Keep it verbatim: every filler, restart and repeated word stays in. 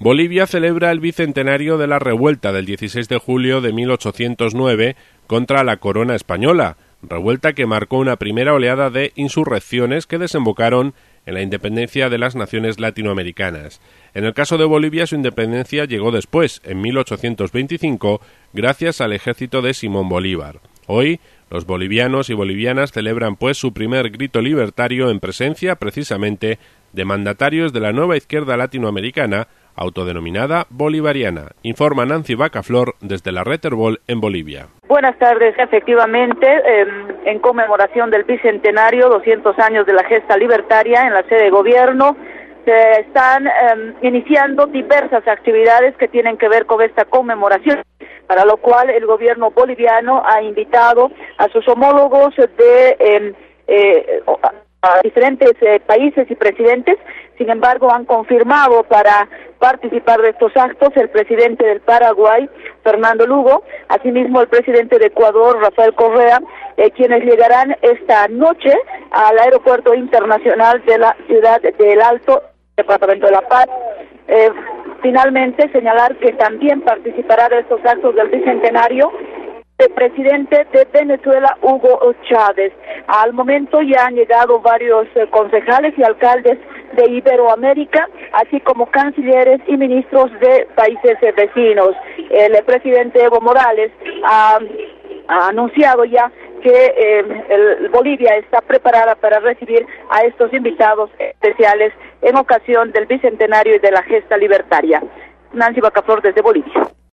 Bolivia celebra el bicentenario de la revuelta del dieciséis de julio de mil ochocientos nueve contra la corona española, revuelta que marcó una primera oleada de insurrecciones que desembocaron en la independencia de las naciones latinoamericanas. En el caso de Bolivia, su independencia llegó después, en mil ochocientos veinticinco, gracias al ejército de Simón Bolívar. Hoy, los bolivianos y bolivianas celebran pues su primer grito libertario en presencia, precisamente, de mandatarios de la nueva izquierda latinoamericana, autodenominada bolivariana, informa Nancy Bacaflor desde la Red Herbol en Bolivia. Buenas tardes, efectivamente, eh, en conmemoración del bicentenario, doscientos años de la gesta libertaria en la sede de gobierno, se están eh, iniciando diversas actividades que tienen que ver con esta conmemoración, para lo cual el gobierno boliviano ha invitado a sus homólogos de eh, eh, a diferentes eh, países y presidentes. Sin embargo, han confirmado para participar de estos actos el presidente del Paraguay, Fernando Lugo, asimismo el presidente de Ecuador, Rafael Correa, eh, quienes llegarán esta noche al aeropuerto internacional de la ciudad del Alto, departamento de La Paz. Eh, finalmente, señalar que también participará de estos actos del bicentenario el presidente de Venezuela, Hugo Chávez. Al momento ya han llegado varios eh, concejales y alcaldes de Iberoamérica, así como cancilleres y ministros de países eh, vecinos. El eh, presidente Evo Morales ha, ha anunciado ya que eh, el, Bolivia está preparada para recibir a estos invitados especiales en ocasión del bicentenario y de la gesta libertaria. Nancy Bacaflor desde Bolivia.